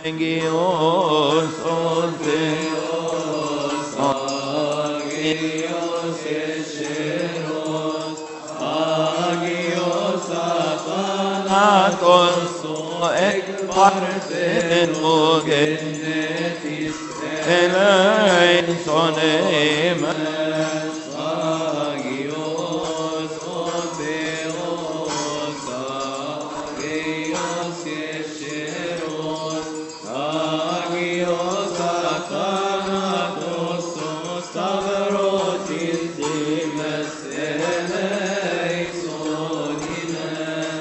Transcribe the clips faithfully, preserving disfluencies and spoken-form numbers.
Agios Otheos, Agios Esheros, Agios Athanatos, Ekparten Genetis Eleison Emen, Agios Otheos, Agios Esheros, Agios Athanatos, Stavrotis Dimes Eleison Imen,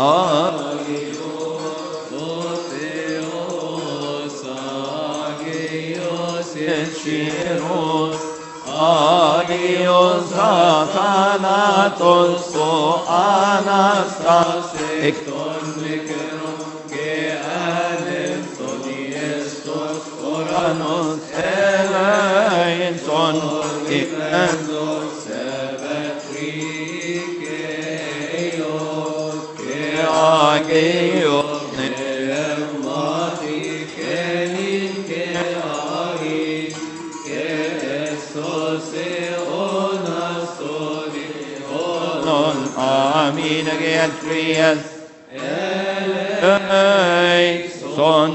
Agios Otheos, Agios Esheros, Agios Athanatos, Anastas, Ekton Mikeron Geanen Sodiestos Oranos Eleison Emen, Sevetrikeos Agios Neemati Kenin Keahi Keestos Eonastoni Non Amin Geatrias Eleison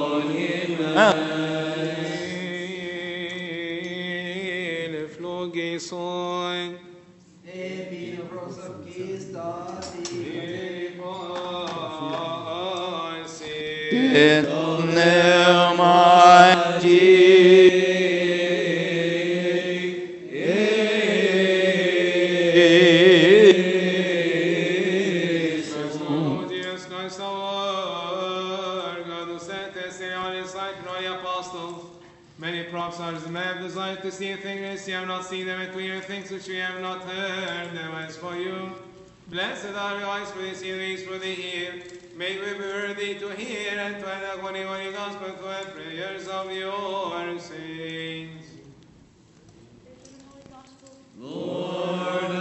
Flogison. Epi Rosakis Many prophets may have desired to see things you have not seen them, and to hear things which you have not heard them. As for you, blessed are your eyes for the see, and ears for the ear. May we be worthy to hear and to hear the holy, holy gospel through the prayers of your saints. Lord,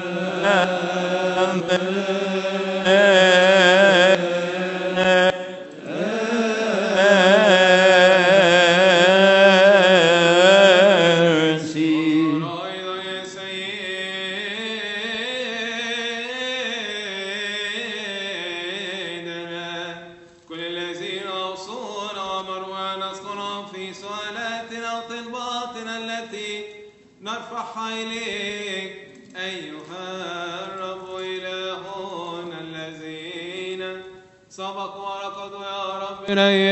نرفعها إليك أيها الرب إلهنا الذين سبقوا ورقدوا يا رب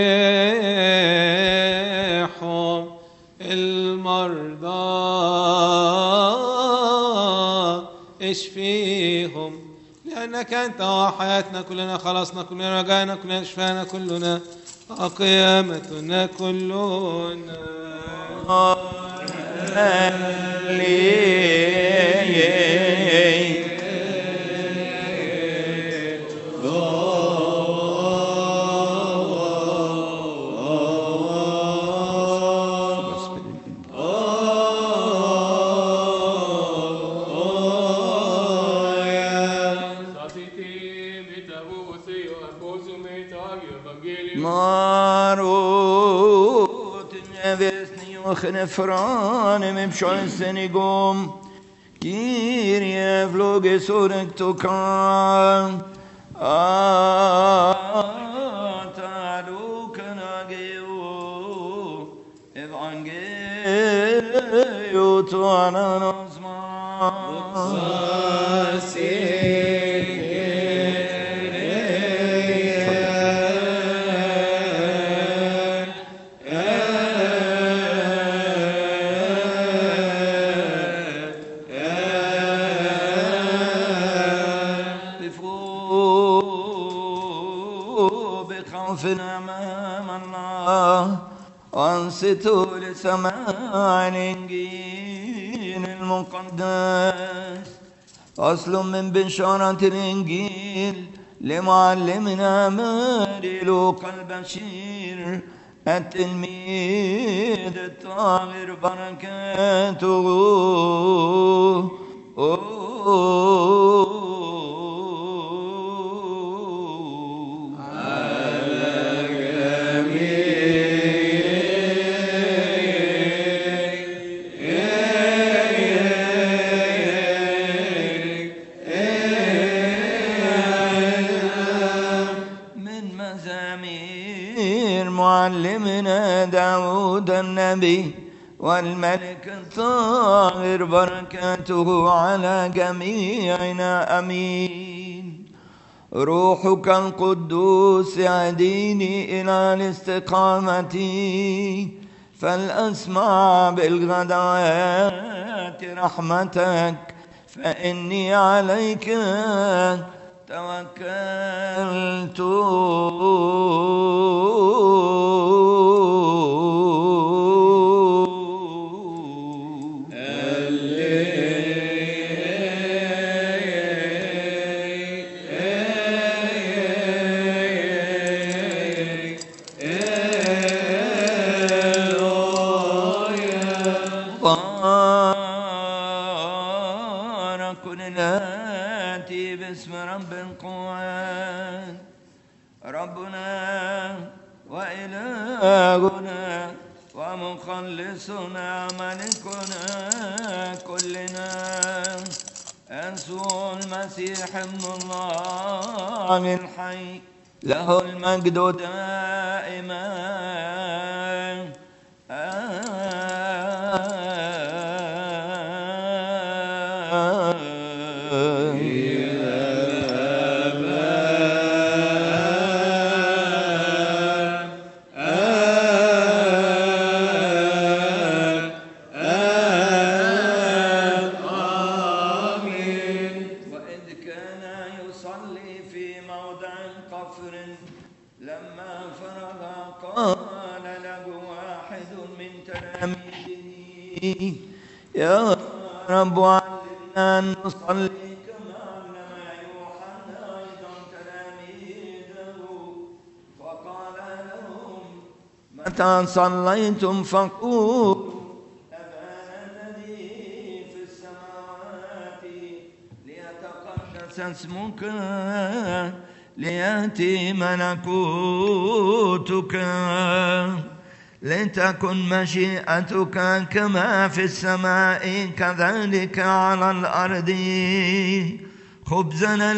ريحهم المرضى اشفيهم لأنك أنت وحياتنا كلنا خلصنا كلنا رجعنا كلنا شفانا كلنا وقيامتنا كلنا Nefran med chansen igång Kyrie vloge sorg to kan Ata kana geo Evangelio to ananosma أنصتوا لسماع الإنجيل المقدس أصل من بشارة الإنجيل لمعلمنا ماري لوقا البشير التلميذ الطاهر بركاته على جميع الأمير معلمنا داود النبي والملك الطاهر بركاته على جميعنا أمين. روحك القدوس يهديني إلى الاستقامة فلأسمع بالغدوات رحمتك فإني عليك توكلت. باسم رب القوات ربنا وإلهنا ومخلصنا ملكنا كلنا يسوع المسيح ابن الله الحي له المجد دائما يا رب علمنا أن نصلي كما علم يوحنا أيضا تلاميذه وقال لهم متى صليتم فقولوا أبانا الذي في السماوات ليتقدس اسمك ليأتي ملكوتك لتكن مشيئتك كما في السماء كذلك على الأرض. خبزنا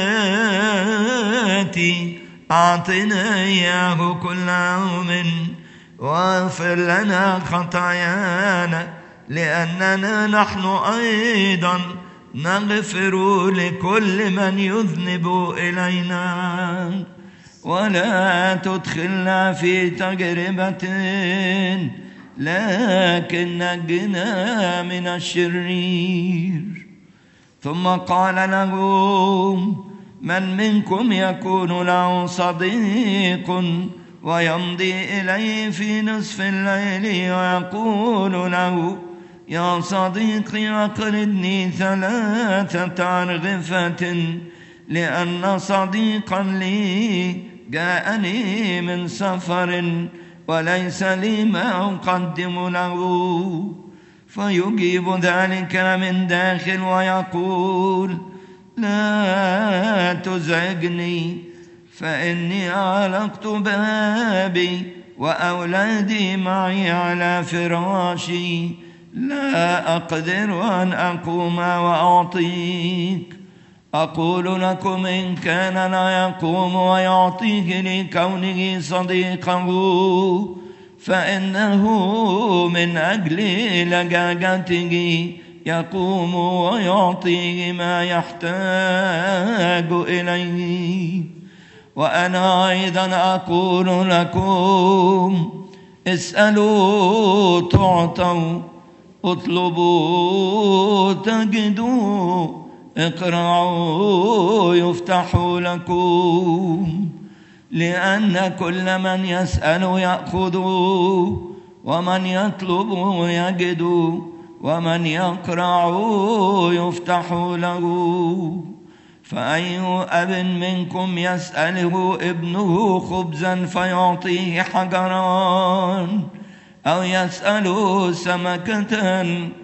الآتي أعطنا إياه كل يوم واغفر لنا خطايانا لأننا نحن أيضا نغفر لكل من يذنب إلينا ولا تدخلنا في تجربة لكن نجنا من الشرير. ثم قال لهم من منكم يكون له صديق ويمضي إليه في نصف الليل ويقول له يا صديقي أقرضني ثلاثة أرغفة لأن صديقا لي جاءني من سفر وليس لي ما أقدم له فيجيب ذلك من داخل ويقول لا تزعجني فإني أغلقت بابي وأولادي معي على فراشي لا أقدر أن أقوم وأعطيك. أقول لكم إن كان لا يقوم ويعطيك لكونه صديقه فإنه من أجل لجاجته يقوم ويعطيه ما يحتاج إليه. وأنا أيضا أقول لكم اسألوا تعطوا اطلبوا تجدوا اقرعوا يفتح لكم لأن كل من يسأل يأخذ ومن يطلب يجد ومن يقرع يفتح له. فأي أب منكم يسأله ابنه خبزا فيعطيه حجران أو يسأله سمكة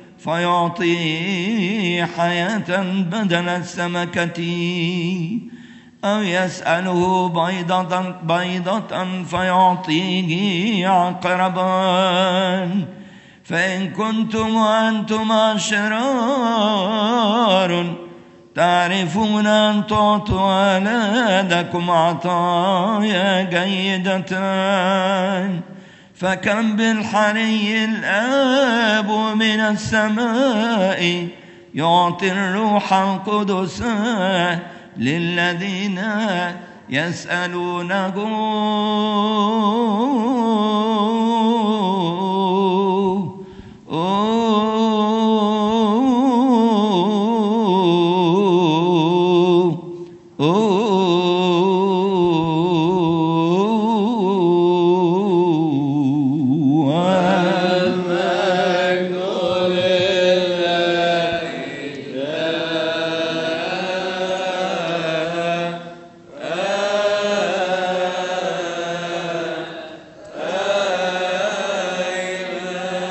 فيعطيه حياة بدل السمكة أو يسأله بيضة, بيضة فيعطيه عقربان. فإن كنتم وأنتم أشرار تعرفون أن تعطوا أولادكم عطايا جيدة، فكم بالحري الآب من السماء يعطي الروح القدس للذين يسألونه.